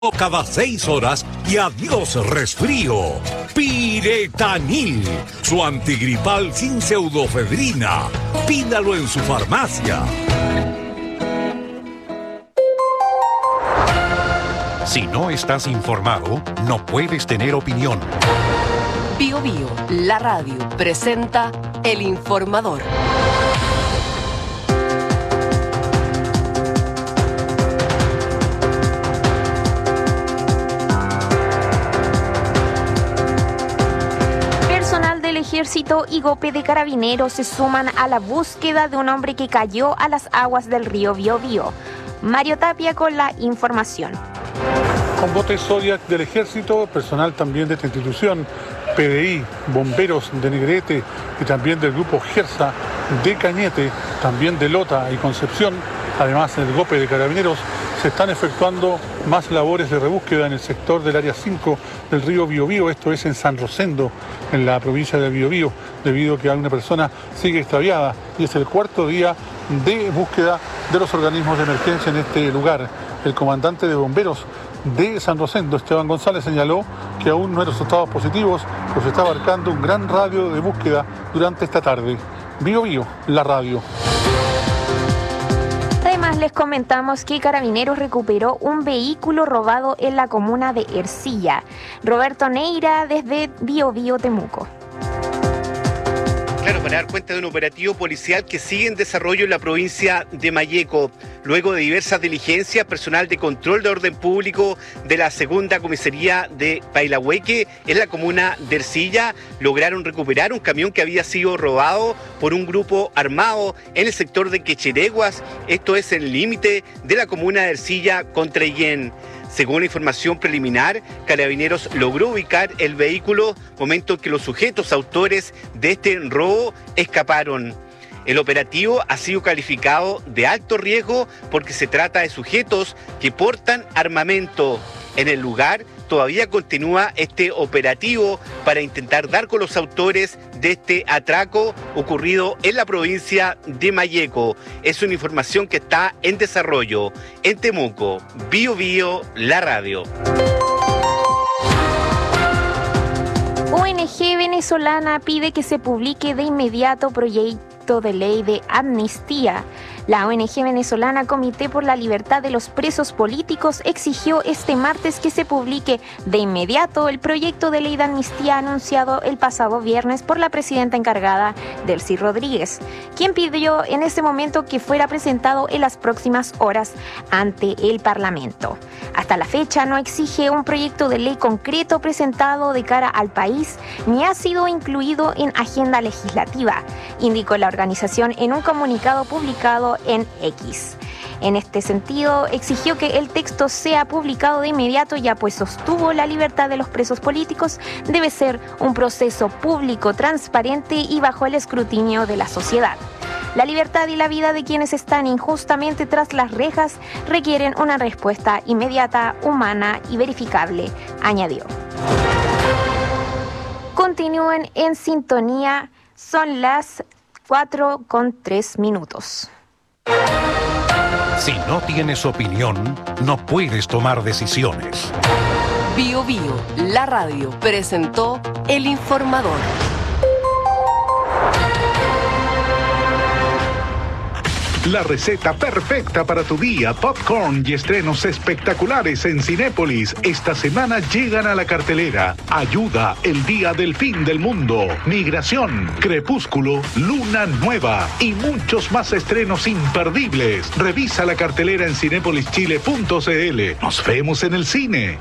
cada 6 horas y adiós resfrío. Piretanil, su antigripal sin pseudofedrina. Pídalo en su farmacia. Si no estás informado, no puedes tener opinión. Bio Bio, la radio, presenta El Informador. Ejército y GOPE de Carabineros se suman a la búsqueda de un hombre que cayó a las aguas del río Biobío. Mario Tapia con la información. Con botes Zodiac del Ejército, personal también de esta institución, PDI, bomberos de Negrete y también del grupo GERSA de Cañete, también de Lota y Concepción, además del GOPE de Carabineros, se están efectuando más labores de rebúsqueda en el sector del área 5 del río Biobío, esto es en San Rosendo, en la provincia de Biobío, debido a que alguna persona sigue extraviada y es el cuarto día de búsqueda de los organismos de emergencia en este lugar. El comandante de bomberos de San Rosendo, Esteban González, señaló que aún no hay resultados positivos, pues está abarcando un gran radio de búsqueda durante esta tarde. Biobío, la radio. Además, les comentamos que Carabineros recuperó un vehículo robado en la comuna de Ercilla. Roberto Neira, desde Biobío, Temuco. Claro, para dar cuenta de un operativo policial que sigue en desarrollo en la provincia de Malleco. Luego de diversas diligencias, personal de control de orden público de la segunda comisaría de Pailahueque, en la comuna de Ercilla, lograron recuperar un camión que había sido robado por un grupo armado en el sector de Quechereguas, esto es el límite de la comuna de Ercilla con Trellén. Según la información preliminar, Carabineros logró ubicar el vehículo, momento en que los sujetos autores de este robo escaparon. El operativo ha sido calificado de alto riesgo porque se trata de sujetos que portan armamento. En el lugar todavía continúa este operativo para intentar dar con los autores de este atraco ocurrido en la provincia de Malleco. Es una información que está en desarrollo. En Temuco, Bio Bio, la radio. ONG venezolana pide que se publique de inmediato proyecto de ley de amnistía. La ONG venezolana Comité por la Libertad de los Presos Políticos exigió este martes que se publique de inmediato el proyecto de ley de amnistía anunciado el pasado viernes por la presidenta encargada, Delcy Rodríguez, quien pidió en ese momento que fuera presentado en las próximas horas ante el Parlamento. Hasta la fecha no exige un proyecto de ley concreto presentado de cara al país ni ha sido incluido en agenda legislativa, indicó la organización en un comunicado publicado en X. En este sentido, exigió que el texto sea publicado de inmediato, ya pues sostuvo la libertad de los presos políticos debe ser un proceso público, transparente y bajo el escrutinio de la sociedad. La libertad y la vida de quienes están injustamente tras las rejas requieren una respuesta inmediata, humana y verificable, añadió. Continúen en sintonía, son las 4:03. Si no tienes opinión, no puedes tomar decisiones. Bio Bio, la radio, presentó El Informador. La receta perfecta para tu día, popcorn y estrenos espectaculares en Cinépolis. Esta semana llegan a la cartelera Ayuda, el día del fin del mundo, Migración, Crepúsculo, Luna Nueva y muchos más estrenos imperdibles. Revisa la cartelera en cinepolischile.cl. Nos vemos en el cine.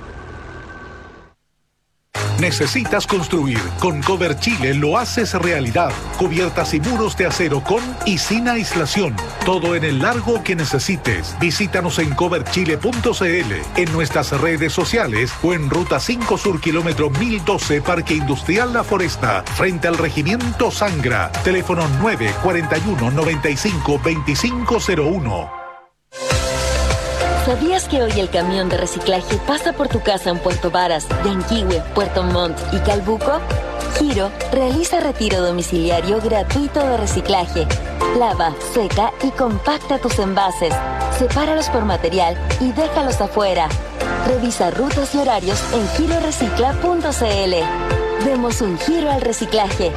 ¿Necesitas construir? Con Coverchile lo haces realidad. Cubiertas y muros de acero con y sin aislación. Todo en el largo que necesites. Visítanos en coverchile.cl, en nuestras redes sociales o en Ruta 5 Sur, kilómetro 1012, Parque Industrial La Foresta, frente al Regimiento Sangra. Teléfono 941 95 2501. ¿Sabías que hoy el camión de reciclaje pasa por tu casa en Puerto Varas, Yanquihue, Puerto Montt y Calbuco? Giro realiza retiro domiciliario gratuito de reciclaje. Lava, seca y compacta tus envases. Sepáralos por material y déjalos afuera. Revisa rutas y horarios en girorecicla.cl. Demos un giro al reciclaje.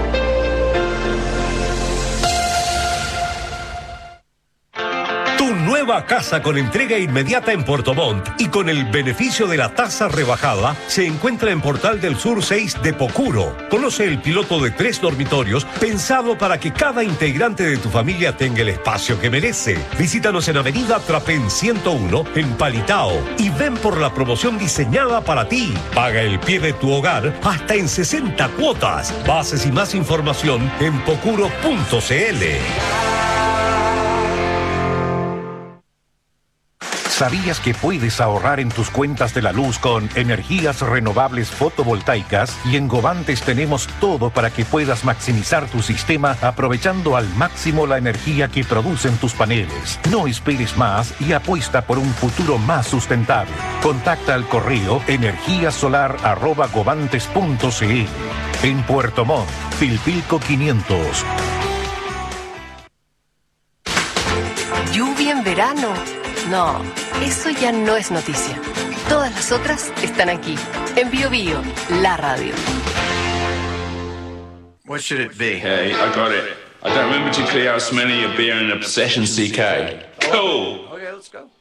Tu nueva casa con entrega inmediata en Puerto Montt y con el beneficio de la tasa rebajada se encuentra en Portal del Sur 6 de Pocuro. Conoce el piloto de 3 dormitorios pensado para que cada integrante de tu familia tenga el espacio que merece. Visítanos en Avenida Trapén 101 en Palitao y ven por la promoción diseñada para ti. Paga el pie de tu hogar hasta en 60 cuotas. Bases y más información en pocuro.cl. ¿Sabías que puedes ahorrar en tus cuentas de la luz con energías renovables fotovoltaicas? Y en Govantes tenemos todo para que puedas maximizar tu sistema aprovechando al máximo la energía que producen tus paneles. No esperes más y apuesta por un futuro más sustentable. Contacta al correo energiasolar@govantes.cl. En Puerto Montt, Pilpilco 500. ¿Lluvia en verano? No, eso ya no es noticia. Todas las otras están aquí, en Bio Bio, la radio. What should it be? Hey, I got it. I don't remember too clear how smelly a beer in Obsession CK. Cool. Okay, let's go.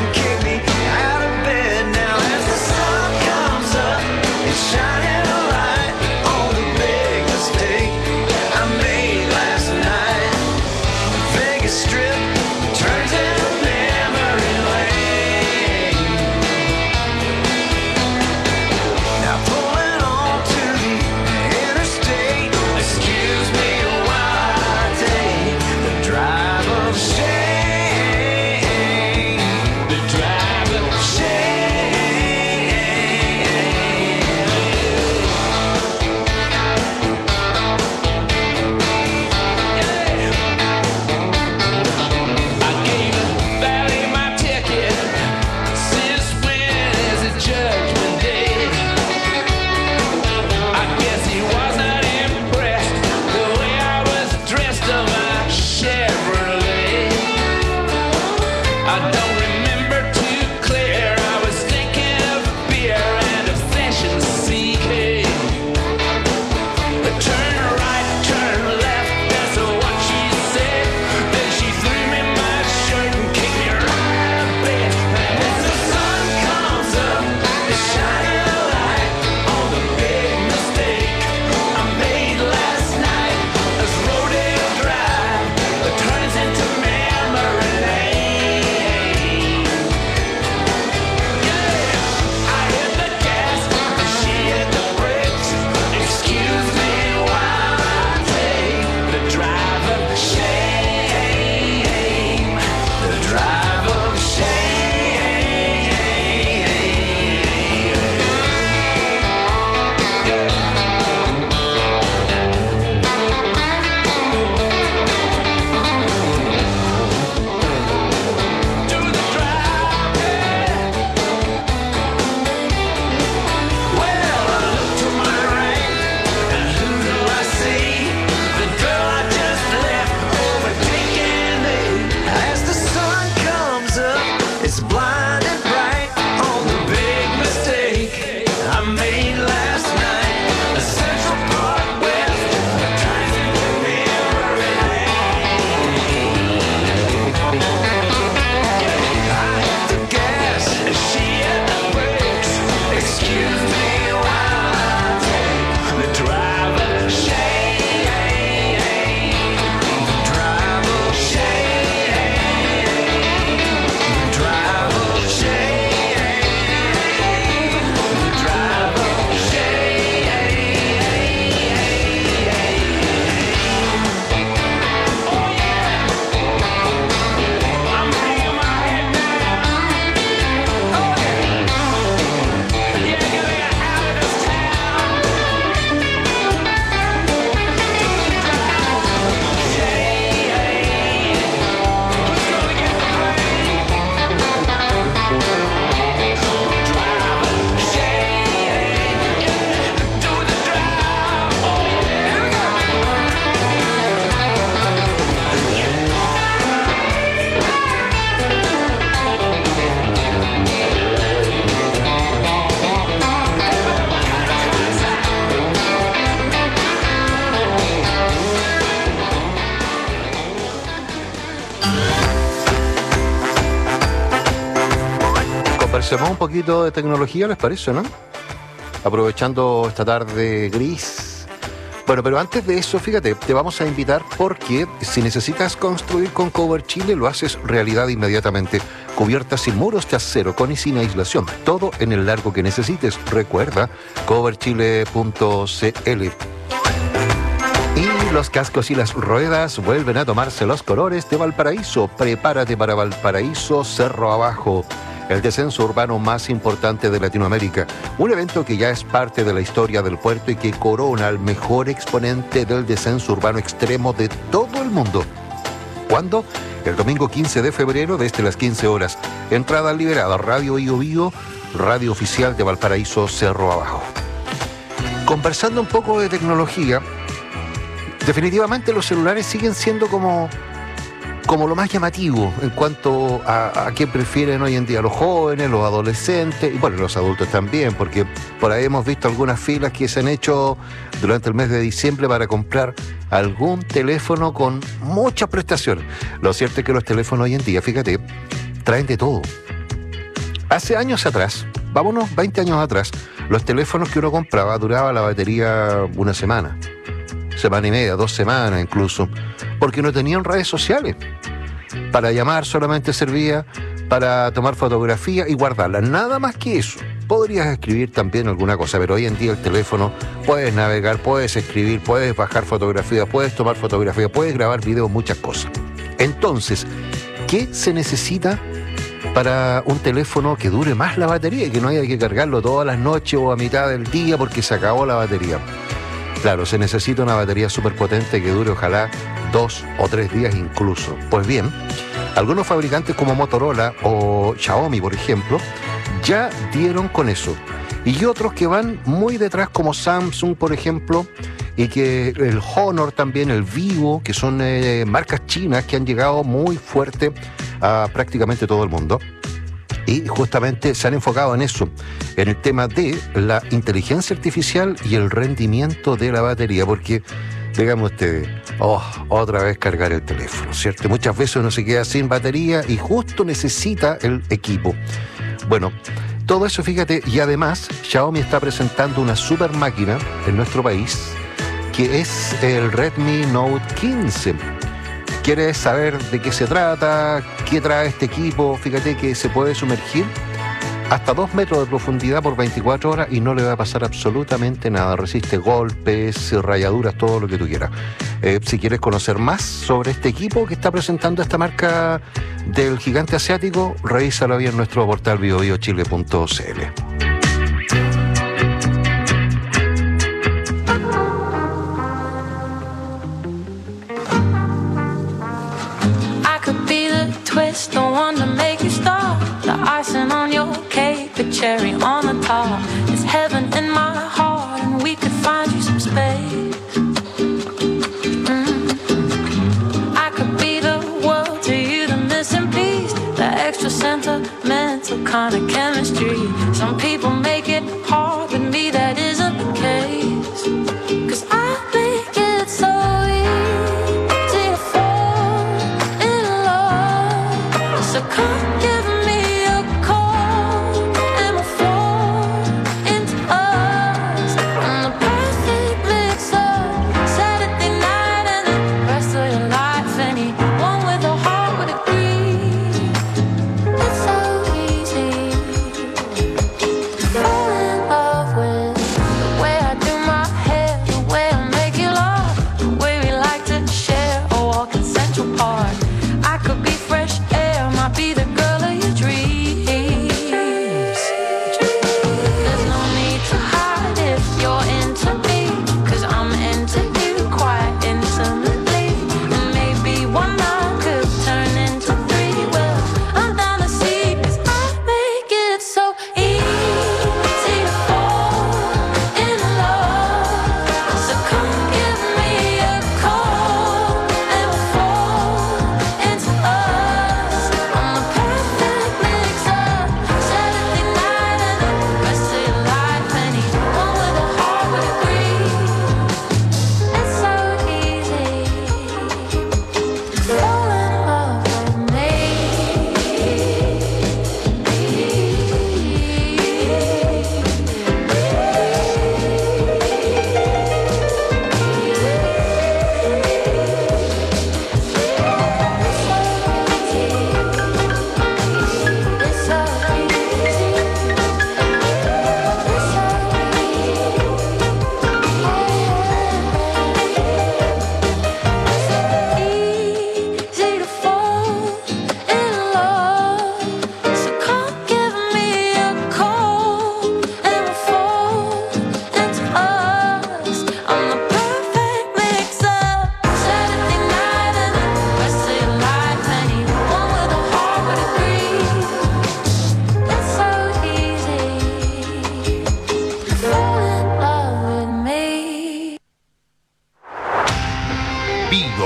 Shining a light. Conversemos un poquito de tecnología, ¿les parece, no? Aprovechando esta tarde gris. Bueno, pero antes de eso, fíjate, te vamos a invitar porque si necesitas construir con Cover Chile, lo haces realidad inmediatamente. Cubiertas y muros de acero con y sin aislación. Todo en el largo que necesites. Recuerda, coverchile.cl. Y los cascos y las ruedas vuelven a tomarse los colores de Valparaíso. Prepárate para Valparaíso Cerro Abajo, el descenso urbano más importante de Latinoamérica. Un evento que ya es parte de la historia del puerto y que corona al mejor exponente del descenso urbano extremo de todo el mundo. ¿Cuándo? El domingo 15 de febrero desde las 15 horas. Entrada liberada, Radio Bio Bio, radio oficial de Valparaíso Cerro Abajo. Conversando un poco de tecnología, definitivamente los celulares siguen siendo como lo más llamativo en cuanto a qué prefieren hoy en día los jóvenes, los adolescentes y bueno, los adultos también, porque por ahí hemos visto algunas filas que se han hecho durante el mes de diciembre para comprar algún teléfono con muchas prestaciones. Lo cierto es que los teléfonos hoy en día, fíjate, traen de todo. Hace años atrás, vámonos 20 años atrás, los teléfonos que uno compraba duraba la batería una semana y media, 2 semanas incluso, porque no tenían redes sociales. Para llamar solamente servía para tomar fotografía y guardarla, nada más que eso. Podrías escribir también alguna cosa, pero hoy en día el teléfono puedes navegar, puedes escribir, puedes bajar fotografías, puedes tomar fotografías, puedes grabar videos, muchas cosas. Entonces, ¿qué se necesita para un teléfono que dure más la batería y que no haya que cargarlo todas las noches o a mitad del día porque se acabó la batería? Claro, se necesita una batería súper potente que dure ojalá 2 o 3 días incluso. Pues bien, algunos fabricantes como Motorola o Xiaomi, por ejemplo, ya dieron con eso. Y otros que van muy detrás como Samsung, por ejemplo, y que el Honor también, el Vivo, que son marcas chinas que han llegado muy fuerte a prácticamente todo el mundo. Y justamente se han enfocado en eso, en el tema de la inteligencia artificial y el rendimiento de la batería, porque, digamos ustedes, otra vez cargar el teléfono, ¿cierto? Muchas veces uno se queda sin batería y justo necesita el equipo. Bueno, todo eso, fíjate, y además Xiaomi está presentando una super máquina en nuestro país, que es el Redmi Note 15. ¿Quieres saber de qué se trata? ¿Qué trae este equipo? Fíjate que se puede sumergir hasta 2 metros de profundidad por 24 horas y no le va a pasar absolutamente nada. Resiste golpes, rayaduras, todo lo que tú quieras. Si quieres conocer más sobre este equipo que está presentando esta marca del gigante asiático, revísalo bien en nuestro portal biobiochile.cl. The one to make you stop, the icing on your cake, the cherry on the top. It's heaven in my heart, and we could find you some space. I could be the world to you, the missing piece, the extra sentimental kind of chemistry. Some people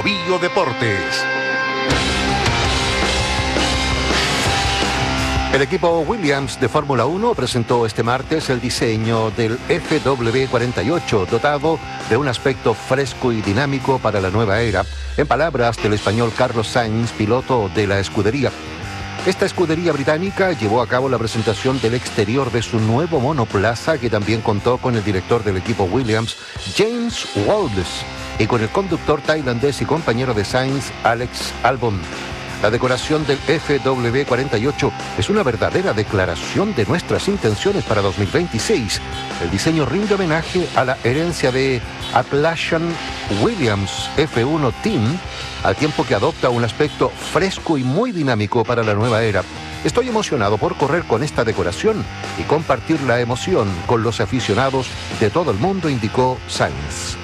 Bio Bio Deportes. El equipo Williams de Fórmula 1 presentó este martes el diseño del FW48, dotado de un aspecto fresco y dinámico para la nueva era, en palabras del español Carlos Sainz, piloto de la escudería. Esta escudería británica llevó a cabo la presentación del exterior de su nuevo monoplaza, que también contó con el director del equipo Williams, James Waldes, y con el conductor tailandés y compañero de Sainz, Alex Albon. La decoración del FW48 es una verdadera declaración de nuestras intenciones para 2026. El diseño rinde homenaje a la herencia de Appalachian Williams F1 Team, al tiempo que adopta un aspecto fresco y muy dinámico para la nueva era. Estoy emocionado por correr con esta decoración y compartir la emoción con los aficionados de todo el mundo, indicó Sainz.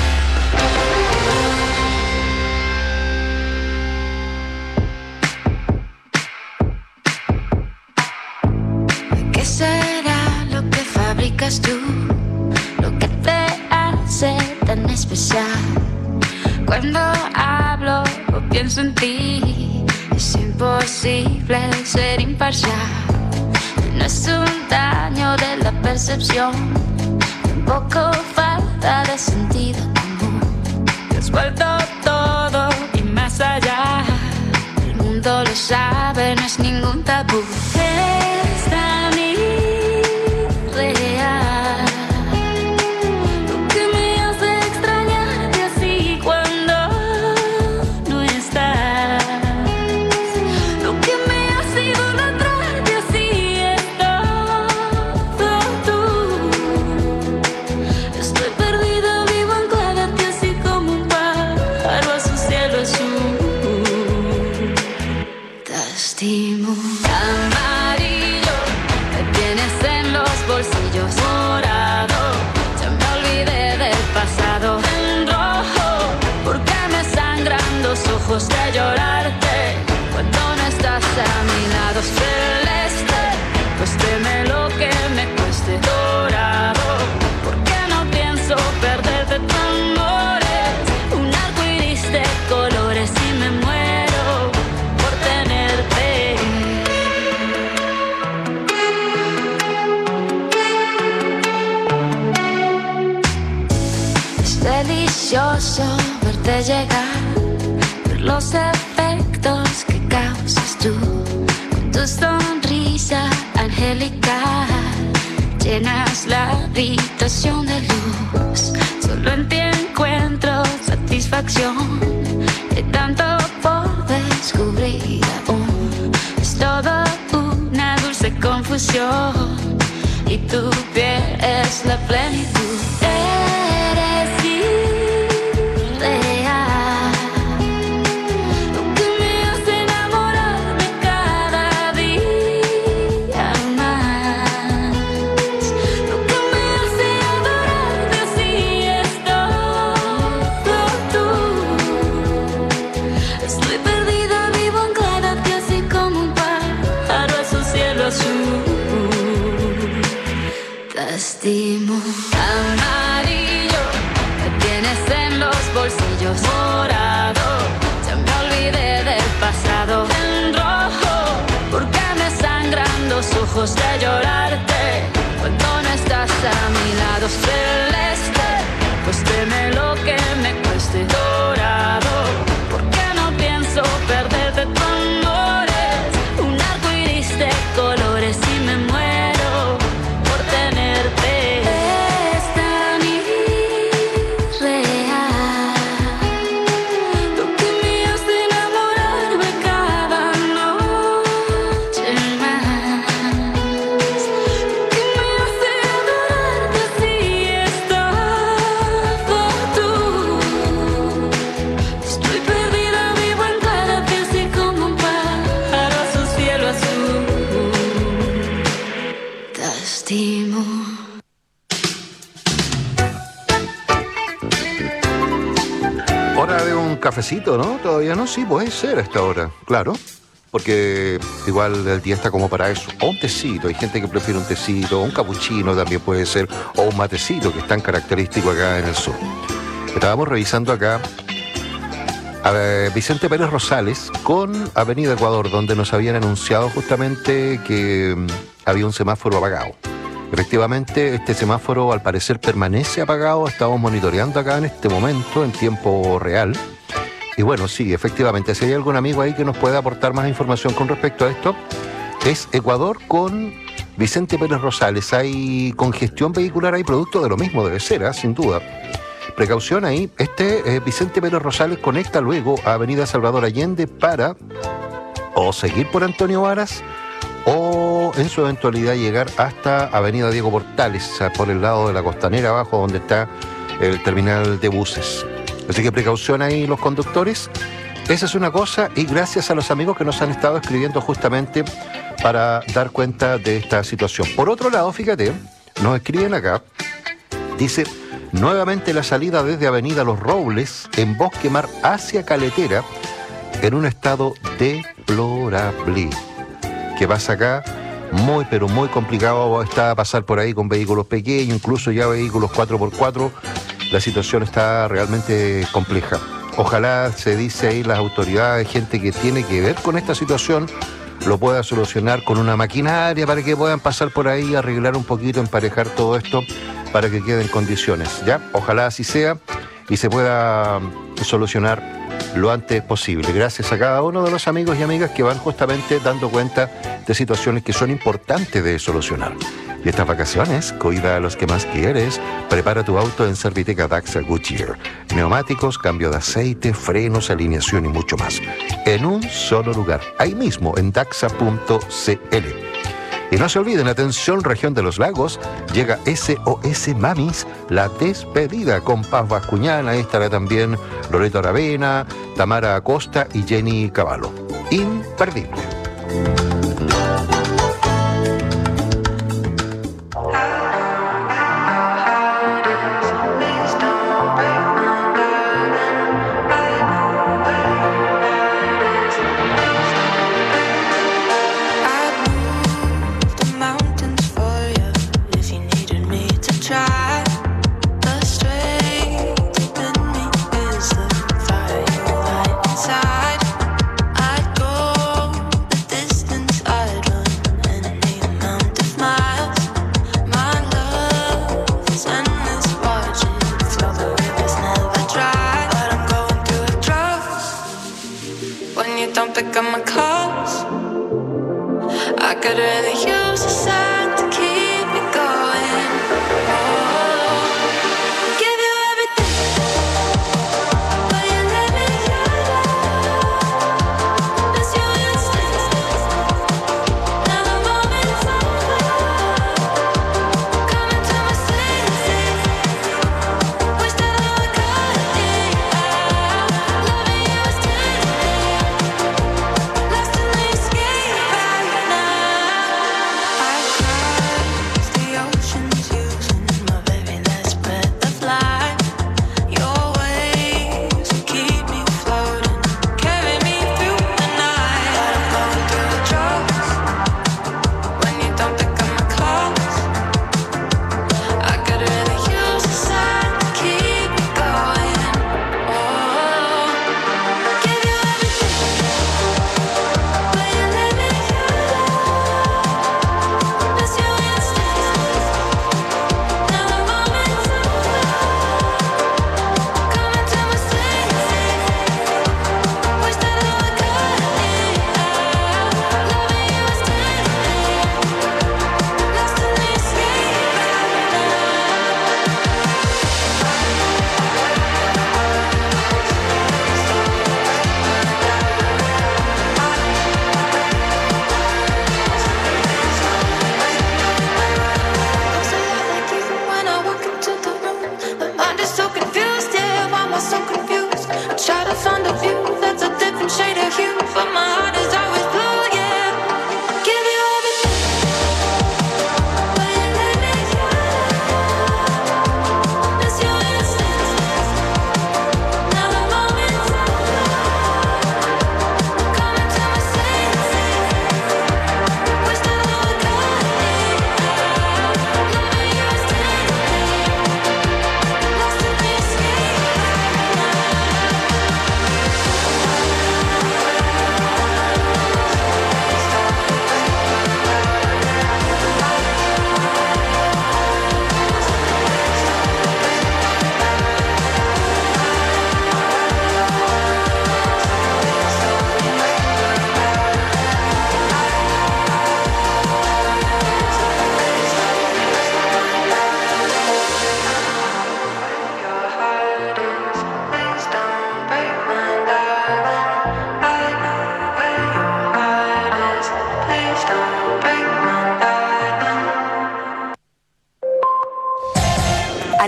¿Qué será lo que fabricas tú? Lo que te hace tan especial. Cuando hablo o pienso en ti, es imposible ser imparcial. No es un daño de la percepción, tampoco falta de sentido común. Te has vuelto todo y más allá. El mundo lo sabe, no es ningún tabú. Es tan irreal lo que me hace extrañarte así cuando no estás. Lo que me hace idolatrarte así es todo tú. Estoy perdida, vivo anclada a ti así como un pájaro a su cielo azul. Te estimo. Amarillo, me tienes en los bolsillos. Morado, ya me olvidé del pasado. En rojo, porque me sangran los ojos de llorarte cuando no estás a mi lado. Celeste, cuésteme lo que me cueste. Dorado, porque no pienso perderte tu amor. Un arco iris de colores y me muero por tenerte. Es delicioso verte llegar, ver los efectos que causas tú. Con tu sonrisa angelical llenas la habitación de luz. Solo en ti encuentro satisfacción, hay tanto por descubrir aún. Es todo una dulce confusión y tu piel es la plenitud. Eres irreal, lo que me hace enamorarme cada día más. Lo que me hace adorarte así es todo tú. Estoy perdida, vivo anclada a ti así como un pájaro a su cielo azul. Te estimo. Amarillo, me tienes en los bolsillos. Morado, ya me olvidé del pasado. En rojo, porque me sangran los ojos de llorarte cuando no estás a mi lado. Celeste, cuésteme lo que me cueste. Dorado, porque no pienso perderte tu amor. Un arco iris de colores y me muero por tenerte. Es tan irreal lo que me hace enamorarme cada noche más. Lo que me hace adorarte así es todo tú. Estoy perdida, vivo anclada a ti así como un pájaro a su cielo azul. Te estimo. Hora de un cafecito, ¿no? Todavía no, sí, puede ser a esta hora, claro. Porque igual el día está como para eso. O un tecito, hay gente que prefiere un tecito, o un capuchino también puede ser, o un matecito, que es tan característico acá en el sur. Estábamos revisando acá Vicente Pérez Rosales con Avenida Ecuador, donde nos habían anunciado justamente que había un semáforo apagado. Efectivamente, este semáforo al parecer permanece apagado, estamos monitoreando acá en este momento en tiempo real. Y bueno, sí, efectivamente, si hay algún amigo ahí que nos pueda aportar más información con respecto a esto, es Ecuador con Vicente Pérez Rosales. Hay congestión vehicular, hay producto de lo mismo, debe ser, sin duda. Precaución ahí, Vicente Pérez Rosales conecta luego a Avenida Salvador Allende para o seguir por Antonio Varas o en su eventualidad llegar hasta Avenida Diego Portales, por el lado de la Costanera abajo donde está el terminal de buses. Así que precaución ahí los conductores. Esa es una cosa, y gracias a los amigos que nos han estado escribiendo justamente para dar cuenta de esta situación. Por otro lado, fíjate, nos escriben acá, dice: nuevamente la salida desde Avenida Los Robles en Bosque Mar hacia Caletera en un estado deplorable. ¿Qué pasa acá? Muy, pero muy complicado está pasar por ahí con vehículos pequeños, incluso ya vehículos 4x4. La situación está realmente compleja. Ojalá, se dice ahí, las autoridades, gente que tiene que ver con esta situación, lo pueda solucionar con una maquinaria para que puedan pasar por ahí, arreglar un poquito, emparejar todo esto para que quede en condiciones, ¿ya? Ojalá así sea y se pueda solucionar lo antes posible. Gracias a cada uno de los amigos y amigas que van justamente dando cuenta de situaciones que son importantes de solucionar. Y estas vacaciones, cuida a los que más quieres. Prepara tu auto en Serviteca Daxa Goodyear. Neumáticos, cambio de aceite, frenos, alineación y mucho más. En un solo lugar, ahí mismo en daxa.cl. Y no se olviden, atención, región de los lagos, llega SOS Mamis, la despedida con Paz Bascuñán. Ahí estará también Loreto Aravena, Tamara Acosta y Jenny Cavallo. Imperdible.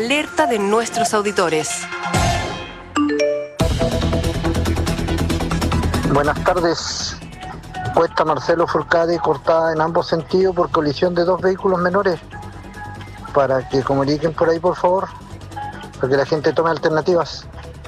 alerta de nuestros auditores. Buenas tardes. Cuesta Marcelo Furcade cortada en ambos sentidos por colisión de 2 vehículos menores. Para que comuniquen por ahí, por favor, para que la gente tome alternativas.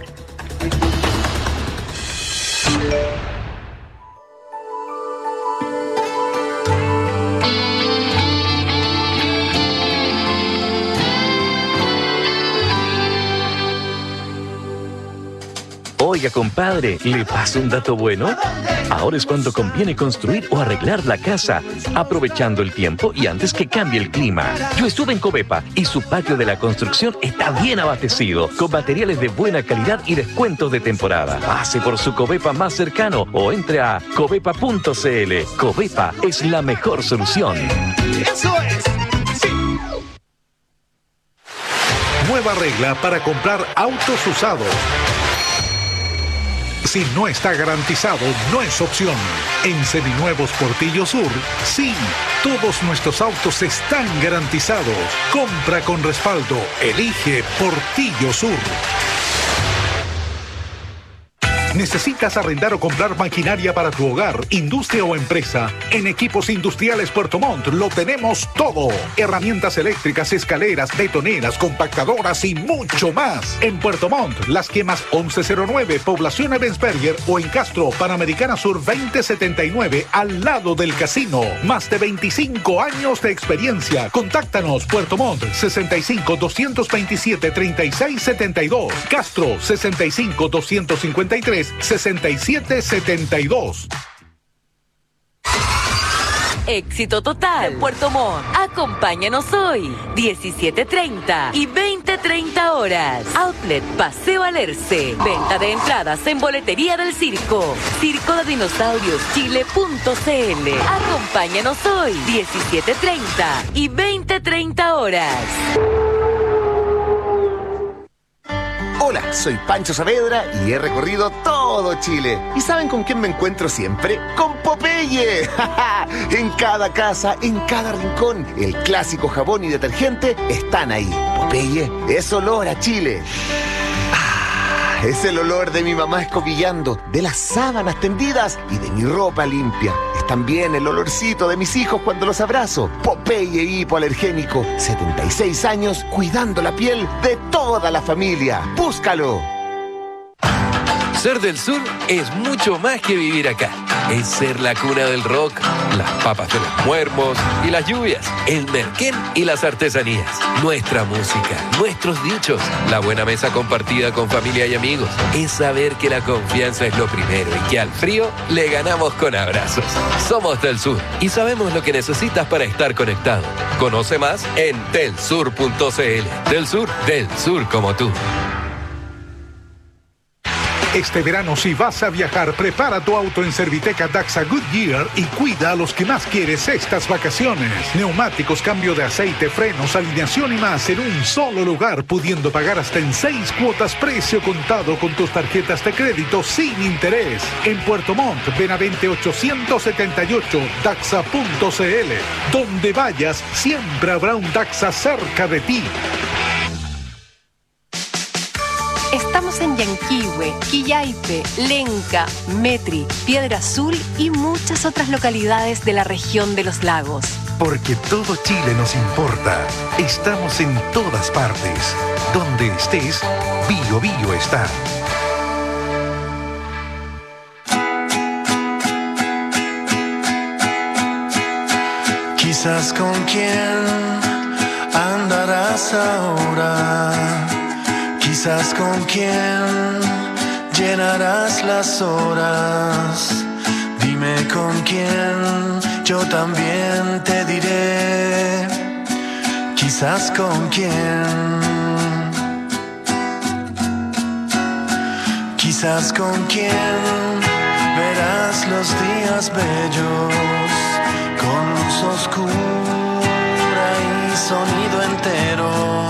Oiga, compadre, ¿le paso un dato bueno? Ahora es cuando conviene construir o arreglar la casa, aprovechando el tiempo y antes que cambie el clima. Yo estuve en Covepa y su patio de la construcción está bien abastecido, con materiales de buena calidad y descuentos de temporada. Pase por su Covepa más cercano o entre a covepa.cl. Covepa es la mejor solución. ¡Eso es! ¡Sí! Nueva regla para comprar autos usados. Si no está garantizado, no es opción. En Seminuevos Portillo Sur, sí, todos nuestros autos están garantizados. Compra con respaldo. Elige Portillo Sur. ¿Necesitas arrendar o comprar maquinaria para tu hogar, industria o empresa? En Equipos Industriales Puerto Montt lo tenemos todo. Herramientas eléctricas, escaleras, betoneras, compactadoras y mucho más. En Puerto Montt, Las Quemas 1109, Población Ebensberger o en Castro, Panamericana Sur 2079, al lado del casino. Más de 25 años de experiencia. Contáctanos, Puerto Montt, 65-227-3672. Castro, 65-253-6772. Éxito total. Puerto Montt. Acompáñanos hoy, 17:30 y 20:30 horas. Outlet Paseo Alerce. Venta de entradas en boletería del circo. Circo de Dinosaurios Chile.cl. Acompáñanos hoy, 17:30 y 20:30 horas. Hola, soy Pancho Saavedra y he recorrido todo Chile. ¿Y saben con quién me encuentro siempre? ¡Con Popeye! En cada casa, en cada rincón, el clásico jabón y detergente están ahí. Popeye es olor a Chile. Es el olor de mi mamá escobillando, de las sábanas tendidas y de mi ropa limpia. Es también el olorcito de mis hijos cuando los abrazo. Popeye hipoalergénico, 76 años cuidando la piel de toda la familia. ¡Búscalo! Ser del sur es mucho más que vivir acá. Es ser la cuna del rock, las papas de los muermos y las lluvias, el merquén y las artesanías, nuestra música, nuestros dichos, la buena mesa compartida con familia y amigos. Es saber que la confianza es lo primero y que al frío le ganamos con abrazos. Somos del sur y sabemos lo que necesitas para estar conectado. Conoce más en telsur.cl. Del sur como tú. Este verano, si vas a viajar, prepara tu auto en Serviteca Daxa Goodyear y cuida a los que más quieres estas vacaciones. Neumáticos, cambio de aceite, frenos, alineación y más en un solo lugar, pudiendo pagar hasta en 6 cuotas precio contado con tus tarjetas de crédito sin interés. En Puerto Montt, Benavente 878, Daxa.cl. Donde vayas, siempre habrá un Daxa cerca de ti. Estamos en Yanquihue, Quillaipe, Lenca, Metri, Piedra Azul y muchas otras localidades de la región de los lagos. Porque todo Chile nos importa. Estamos en todas partes. Donde estés, Bio Bio está. Quizás con quién andarás ahora. Quizás con quién llenarás las horas. Dime con quién, yo también te diré. Quizás con quién. Quizás con quién verás los días bellos, con luz oscura y sonido entero.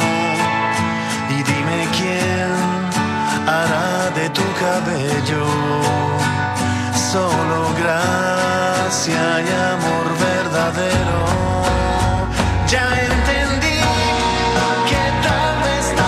Hará de tu cabello solo gracia y amor verdadero. Ya entendí que tal vez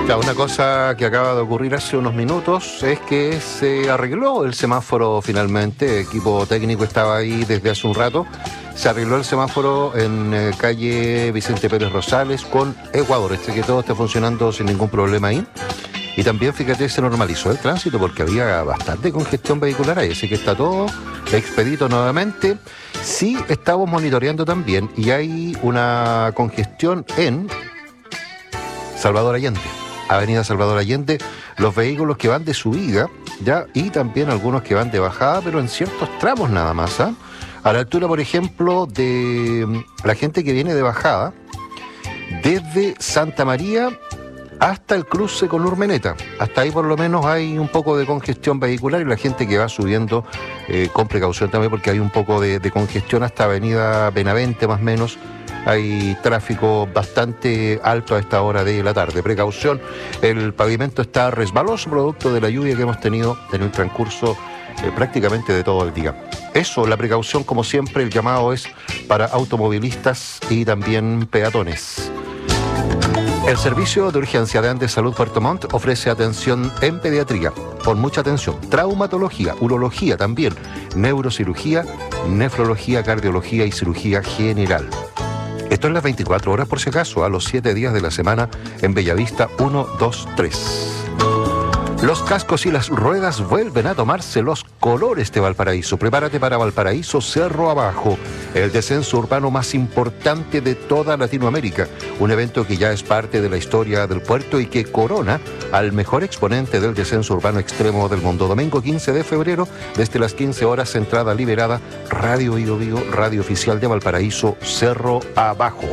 Ya, una cosa que acaba de ocurrir hace unos minutos es que se arregló el semáforo finalmente. El equipo técnico estaba ahí desde hace un rato. Se arregló el semáforo en calle Vicente Pérez Rosales con Ecuador. Que todo está funcionando sin ningún problema ahí. Y también, fíjate, se normalizó el tránsito porque había bastante congestión vehicular ahí. Así que está todo expedito nuevamente. Sí, estamos monitoreando también y hay una congestión en Salvador Allende. Avenida Salvador Allende, los vehículos que van de subida, ya, y también algunos que van de bajada, pero en ciertos tramos nada más, ¿ah? A la altura, por ejemplo, de la gente que viene de bajada, desde Santa María hasta el cruce con Urmeneta. Hasta ahí por lo menos hay un poco de congestión vehicular y la gente que va subiendo con precaución también porque hay un poco de congestión hasta Avenida Benavente más o menos. Hay tráfico bastante alto a esta hora de la tarde. Precaución, el pavimento está resbaloso producto de la lluvia que hemos tenido en el transcurso prácticamente de todo el día. Eso, la precaución, como siempre, el llamado es para automovilistas y también peatones. El Servicio de Urgencia de Andes Salud Puerto Montt ofrece atención en pediatría, con mucha atención, traumatología, urología también, neurocirugía, nefrología, cardiología y cirugía general. Esto es las 24 horas por si acaso, a los 7 días de la semana en Bellavista 1, 2, 3. Los cascos y las ruedas vuelven a tomarse los colores de Valparaíso. Prepárate para Valparaíso Cerro Abajo, el descenso urbano más importante de toda Latinoamérica. Un evento que ya es parte de la historia del puerto y que corona al mejor exponente del descenso urbano extremo del mundo. Domingo 15 de febrero, desde las 15 horas, entrada liberada, Radio Bio Bio, radio oficial de Valparaíso Cerro Abajo.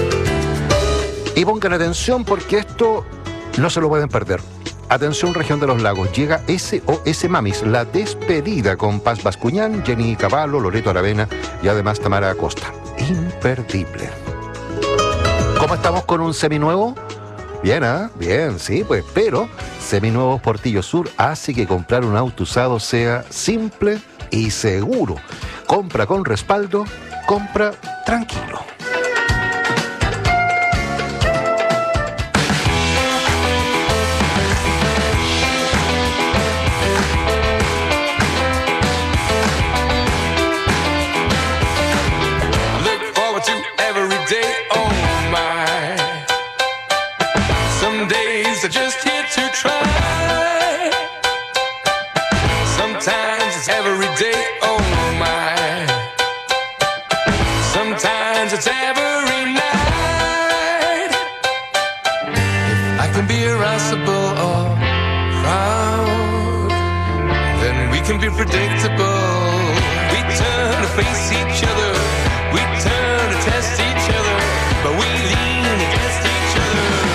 Y pongan atención porque esto no se lo pueden perder. Atención, región de los lagos, llega SOS Mamis, la despedida con Paz Bascuñán, Jenny Cavallo, Loreto Aravena y además Tamara Acosta. Imperdible. ¿Cómo estamos con un seminuevo? Bien, ¿ah? Bien, sí, pues, pero Seminuevos Portillo Sur hace que comprar un auto usado sea simple y seguro. Compra con respaldo, compra tranquilo. Just here to try. Sometimes it's every day, oh my. Sometimes it's every night. If I can be irascible or proud, then we can be predictable. We turn to face each other, we turn to test each other, but we lean against each other.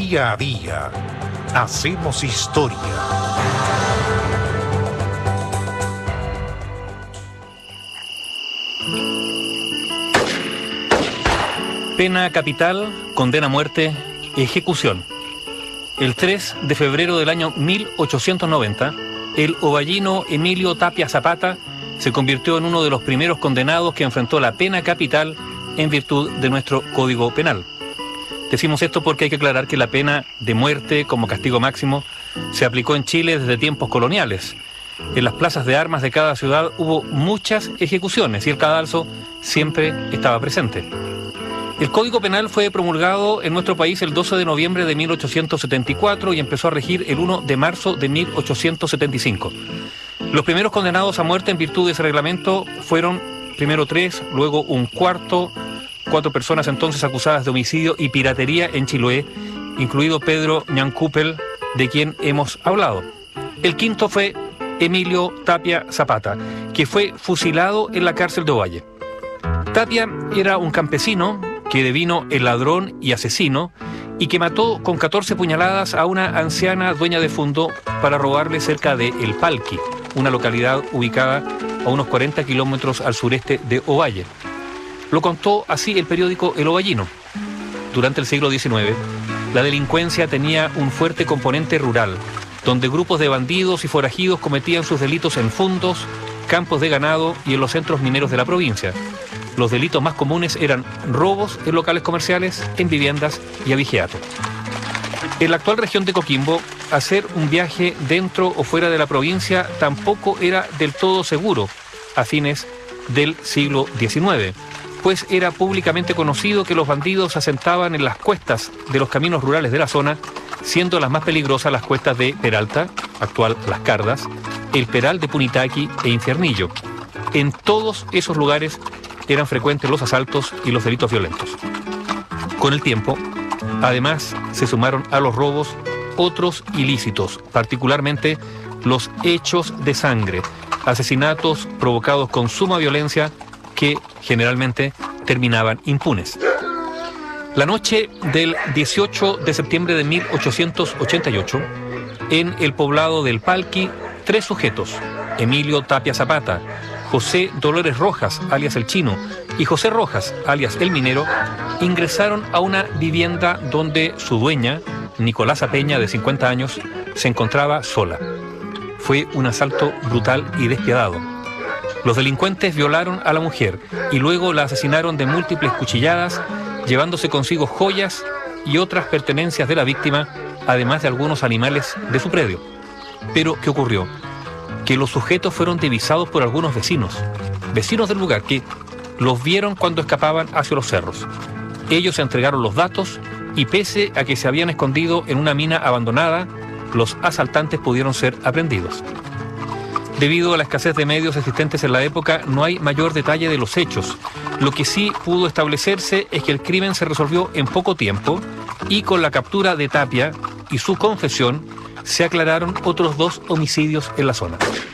Día a día, hacemos historia. Pena capital, condena a muerte, ejecución. El 3 de febrero del año 1890, el ovallino Emilio Tapia Zapata se convirtió en uno de los primeros condenados que enfrentó la pena capital en virtud de nuestro Código Penal. Decimos esto porque hay que aclarar que la pena de muerte como castigo máximo se aplicó en Chile desde tiempos coloniales. En las plazas de armas de cada ciudad hubo muchas ejecuciones y el cadalso siempre estaba presente. El Código Penal fue promulgado en nuestro país el 12 de noviembre de 1874 y empezó a regir el 1 de marzo de 1875. Los primeros condenados a muerte en virtud de ese reglamento fueron primero 3, luego un cuarto, 4 personas entonces acusadas de homicidio y piratería en Chiloé, incluido Pedro Ñancúpel, de quien hemos hablado. El quinto fue Emilio Tapia Zapata, que fue fusilado en la cárcel de Ovalle. Tapia era un campesino que devino el ladrón y asesino y que mató con 14 puñaladas a una anciana dueña de fundo para robarle cerca de El Palqui, una localidad ubicada a unos 40 kilómetros al sureste de Ovalle. Lo contó así el periódico El Ovallino. Durante el siglo XIX, la delincuencia tenía un fuerte componente rural, donde grupos de bandidos y forajidos cometían sus delitos en fundos, campos de ganado y en los centros mineros de la provincia. Los delitos más comunes eran robos en locales comerciales, en viviendas y abigeato. En la actual región de Coquimbo, hacer un viaje dentro o fuera de la provincia tampoco era del todo seguro a fines del siglo XIX, pues era públicamente conocido que los bandidos se asentaban en las cuestas de los caminos rurales de la zona, siendo las más peligrosas las cuestas de Peralta, actual Las Cardas, el Peral de Punitaqui e Infiernillo. En todos esos lugares eran frecuentes los asaltos y los delitos violentos. Con el tiempo, además, se sumaron a los robos otros ilícitos, particularmente los hechos de sangre, asesinatos provocados con suma violencia que generalmente terminaban impunes. La noche del 18 de septiembre de 1888, en el poblado del Palqui, 3 sujetos, Emilio Tapia Zapata, José Dolores Rojas, alias El Chino, y José Rojas, alias El Minero, ingresaron a una vivienda donde su dueña, Nicolasa Peña, de 50 años, se encontraba sola. Fue un asalto brutal y despiadado. Los delincuentes violaron a la mujer y luego la asesinaron de múltiples cuchilladas, llevándose consigo joyas y otras pertenencias de la víctima, además de algunos animales de su predio. Pero, ¿qué ocurrió? Que los sujetos fueron divisados por algunos vecinos del lugar que los vieron cuando escapaban hacia los cerros. Ellos entregaron los datos y pese a que se habían escondido en una mina abandonada, los asaltantes pudieron ser aprehendidos. Debido a la escasez de medios existentes en la época, no hay mayor detalle de los hechos. Lo que sí pudo establecerse es que el crimen se resolvió en poco tiempo y con la captura de Tapia y su confesión se aclararon otros 2 homicidios en la zona.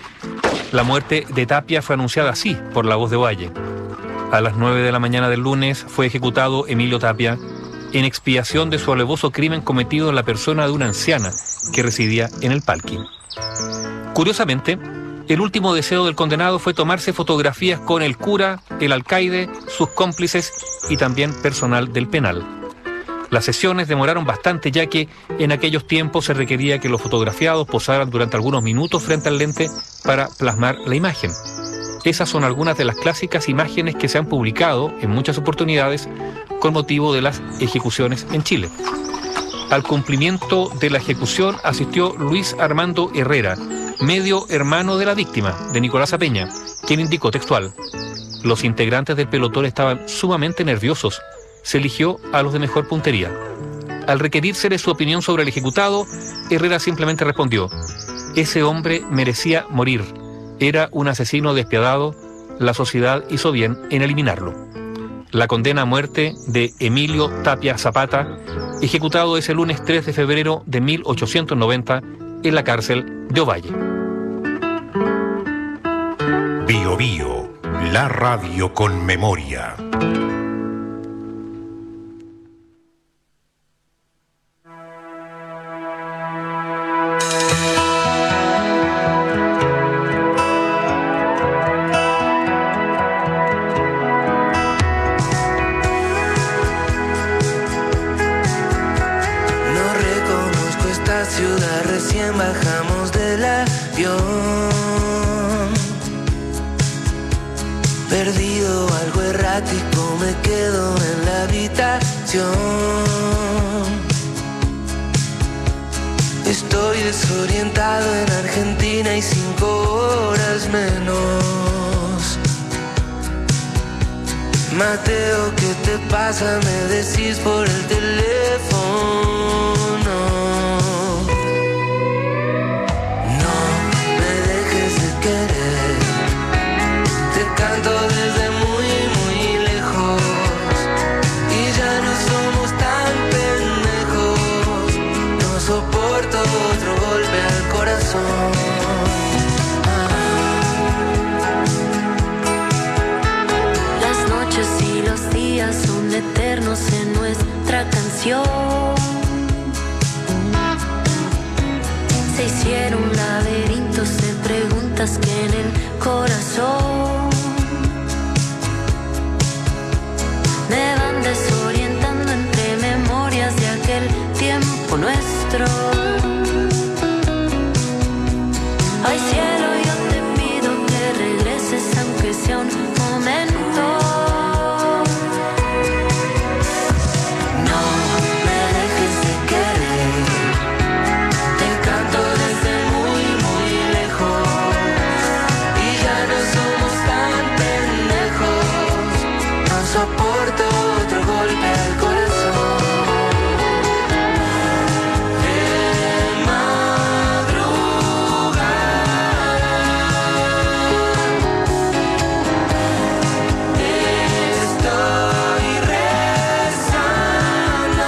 La muerte de Tapia fue anunciada así por La Voz de Ovalle. A las 9 de la mañana del lunes fue ejecutado Emilio Tapia en expiación de su alevoso crimen cometido en la persona de una anciana que residía en el Palqui. Curiosamente, el último deseo del condenado fue tomarse fotografías con el cura, el alcaide, sus cómplices y también personal del penal. Las sesiones demoraron bastante ya que en aquellos tiempos se requería que los fotografiados posaran durante algunos minutos frente al lente para plasmar la imagen. Esas son algunas de las clásicas imágenes que se han publicado en muchas oportunidades con motivo de las ejecuciones en Chile. Al cumplimiento de la ejecución asistió Luis Armando Herrera, medio hermano de la víctima, de Nicolasa Peña, quien indicó textual: los integrantes del pelotón estaban sumamente nerviosos. Se eligió a los de mejor puntería. Al requerírsele su opinión sobre el ejecutado, Herrera simplemente respondió: ese hombre merecía morir. Era un asesino despiadado. La sociedad hizo bien en eliminarlo. La condena a muerte de Emilio Tapia Zapata, ejecutado ese lunes 3 de febrero de 1890 en la cárcel de Ovalle. Bio Bio, la radio con memoria. bajamos del avión. Perdido, algo errático, me quedo en la habitación. Estoy desorientado en Argentina y 5 horas menos. Mateo, ¿qué te pasa? Me decís por el teléfono. No me dejes de querer. Te canto desde muy, muy lejos. Y ya no somos tan pendejos. No soporto otro golpe al corazón. Y los días son eternos en nuestra canción. Se hicieron laberintos de preguntas que en el corazón me van desorientando entre memorias de aquel tiempo nuestro. Ay, cielo, yo te pido que regreses aunque sea un momento. Soporto otro golpe al corazón. De madrugada estoy rezando.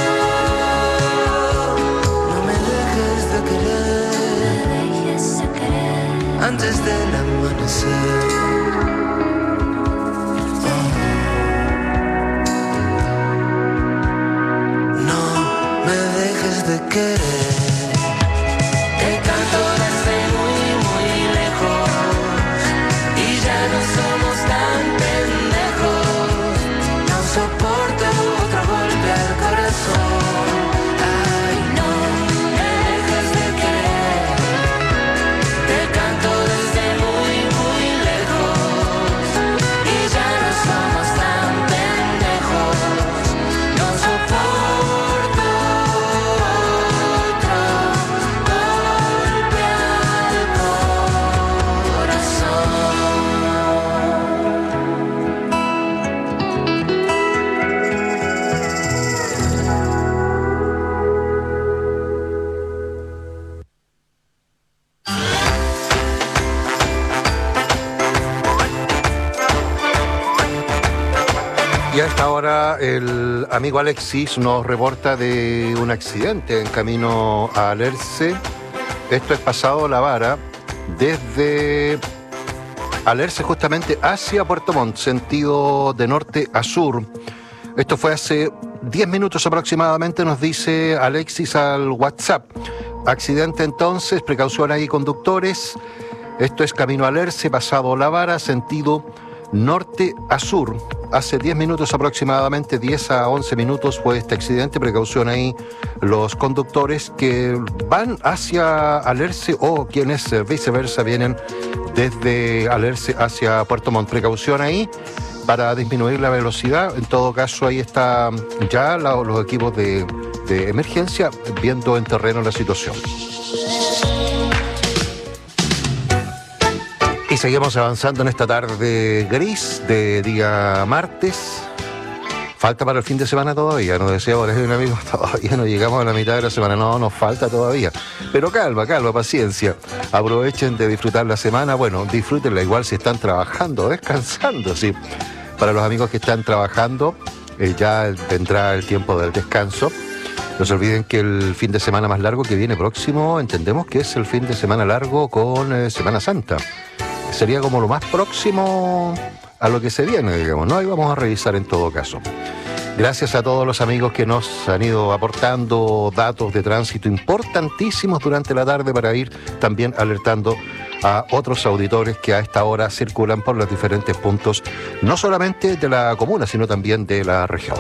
No me dejes de querer, antes del amanecer. De querer, te canto desde muy, muy lejos. Y ya no somos tan pendejos. No soporto otro golpe al corazón. Ay, no me dejes de querer. Te canto desde muy, muy lejos. Y ya no somos tan pendejos. No soporto. Y a esta hora el amigo Alexis nos reporta de un accidente en camino a Alerce. Esto es pasado La Vara, desde Alerce justamente hacia Puerto Montt, sentido de norte a sur. Esto fue hace 10 minutos aproximadamente, nos dice Alexis al WhatsApp. Accidente entonces, precaución ahí conductores. Esto es camino a Alerce, pasado La Vara, sentido norte a sur. Hace 10 minutos aproximadamente, 10 a 11 minutos fue este accidente. Precaución ahí los conductores que van hacia Alerce o quienes viceversa vienen desde Alerce hacia Puerto Montt. Precaución ahí para disminuir la velocidad. En todo caso, ahí está ya los equipos de emergencia viendo en terreno la situación. Y seguimos avanzando en esta tarde gris de día martes. Falta para el fin de semana todavía, nos decía por ahí un amigo, todavía no llegamos a la mitad de la semana. No, nos falta todavía. Pero calma, paciencia. Aprovechen de disfrutar la semana. Bueno, disfrútenla igual si están trabajando, descansando, sí. Para los amigos que están trabajando, ya vendrá el tiempo del descanso. No se olviden que el fin de semana más largo que viene próximo, entendemos que es el fin de semana largo con Semana Santa. Sería como lo más próximo a lo que se viene, digamos, ¿no? Ahí vamos a revisar en todo caso. Gracias a todos los amigos que nos han ido aportando datos de tránsito importantísimos durante la tarde para ir también alertando a otros auditores que a esta hora circulan por los diferentes puntos, no solamente de la comuna, sino también de la región.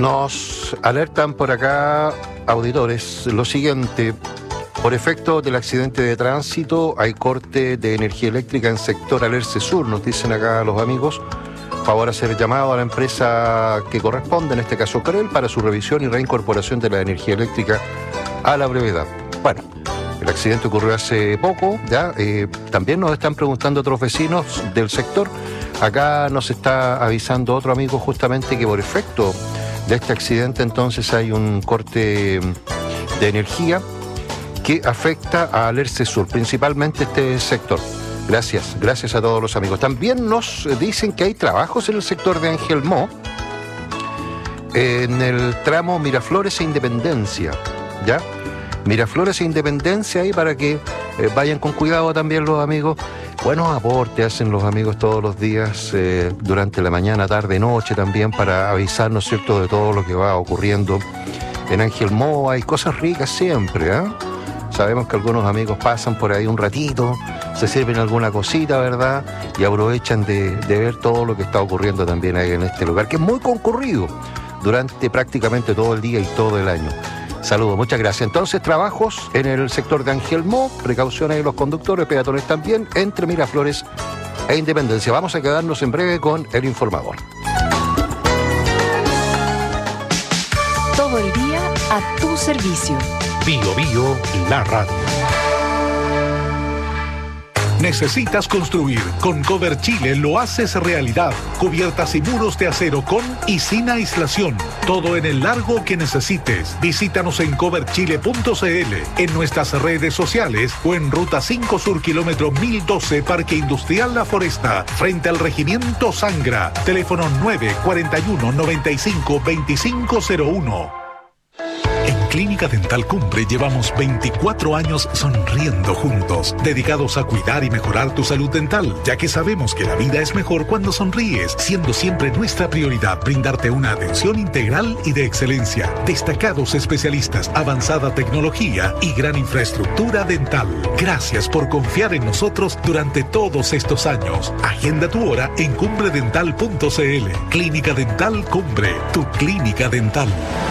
Nos alertan por acá, auditores, lo siguiente. Por efecto del accidente de tránsito hay corte de energía eléctrica en sector Alerce Sur, nos dicen acá los amigos. Favor hacer llamado a la empresa que corresponde, en este caso CREL, para su revisión y reincorporación de la energía eléctrica a la brevedad. Bueno, el accidente ocurrió hace poco, ya. También nos están preguntando otros vecinos del sector. Acá nos está avisando otro amigo justamente que por efecto de este accidente entonces hay un corte de energía que afecta a Alerce Sur, principalmente este sector. Gracias a todos los amigos. También nos dicen que hay trabajos en el sector de Angelmó, en el tramo Miraflores e Independencia, ¿ya? Miraflores e Independencia ahí para que vayan con cuidado también los amigos. Buenos aportes hacen los amigos todos los días, durante la mañana, tarde, noche también, para avisarnos, ¿cierto?, de todo lo que va ocurriendo en Angelmó. Hay cosas ricas siempre, ¿eh? Sabemos que algunos amigos pasan por ahí un ratito, se sirven alguna cosita, ¿verdad? Y aprovechan de ver todo lo que está ocurriendo también ahí en este lugar, que es muy concurrido durante prácticamente todo el día y todo el año. Saludos, muchas gracias. Entonces, trabajos en el sector de Angelmó, precauciones de los conductores, peatones también, entre Miraflores e Independencia. Vamos a quedarnos en breve con el informador. Todo el día a tu servicio. Bio Bio, la radio. ¿Necesitas construir? Con Cover Chile lo haces realidad. Cubiertas y muros de acero con y sin aislación. Todo en el largo que necesites. Visítanos en coverchile.cl, en nuestras redes sociales o en Ruta 5 Sur, kilómetro 1012, Parque Industrial La Foresta, frente al Regimiento Sangra. Teléfono 941-95-2501. En Clínica Dental Cumbre llevamos 24 años sonriendo juntos, dedicados a cuidar y mejorar tu salud dental, ya que sabemos que la vida es mejor cuando sonríes, siendo siempre nuestra prioridad brindarte una atención integral y de excelencia, destacados especialistas, avanzada tecnología y gran infraestructura dental. Gracias por confiar en nosotros durante todos estos años. Agenda tu hora en cumbredental.cl. Clínica Dental Cumbre, tu clínica dental.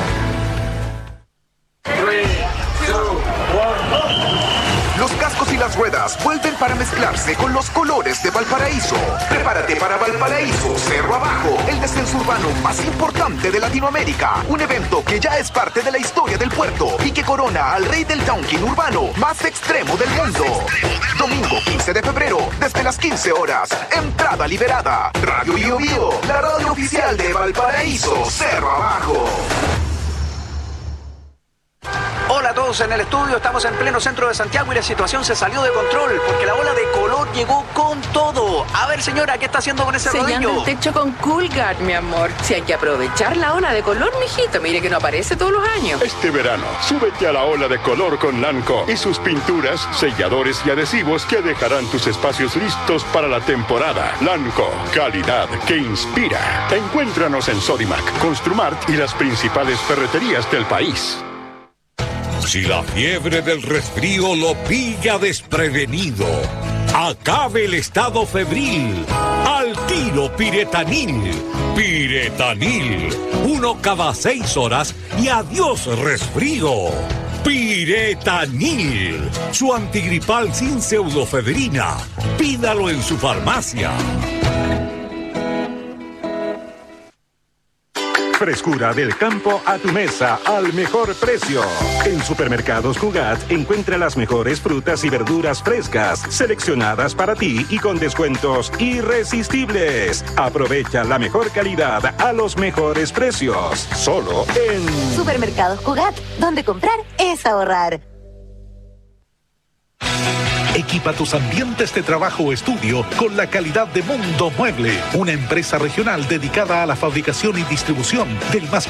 Los cascos y las ruedas vuelven para mezclarse con los colores de Valparaíso. Prepárate para Valparaíso Cerro Abajo, el descenso urbano más importante de Latinoamérica. Un evento que ya es parte de la historia del puerto y que corona al rey del downhill urbano más extremo del mundo. Domingo 15 de febrero, desde las 15 horas. Entrada liberada. Radio Bio Bio, la radio oficial de Valparaíso Cerro Abajo. Hola a todos en el estudio, estamos en pleno centro de Santiago y la situación se salió de control porque la ola de color llegó con todo. A ver, señora, ¿qué está haciendo con ese rodillo? Sellando el techo con Coolguard, mi amor. Si hay que aprovechar la ola de color, mijito, mire que no aparece todos los años. Este verano, súbete a la ola de color con Lanco y sus pinturas, selladores y adhesivos que dejarán tus espacios listos para la temporada. Lanco, calidad que inspira. Encuéntranos en Sodimac, Construmart y las principales ferreterías del país. Si la fiebre del resfrío lo pilla desprevenido, acabe el estado febril. Al tiro Piretanil. Piretanil. 1 cada 6 horas y adiós resfrío. Piretanil. Su antigripal sin pseudofedrina. Pídalo en su farmacia. Frescura del campo a tu mesa al mejor precio. En Supermercados Cugat encuentra las mejores frutas y verduras frescas, seleccionadas para ti y con descuentos irresistibles. Aprovecha la mejor calidad a los mejores precios. Solo en Supermercados Cugat, donde comprar es ahorrar. Equipa tus ambientes de trabajo o estudio con la calidad de Mundo Mueble, una empresa regional dedicada a la fabricación y distribución del más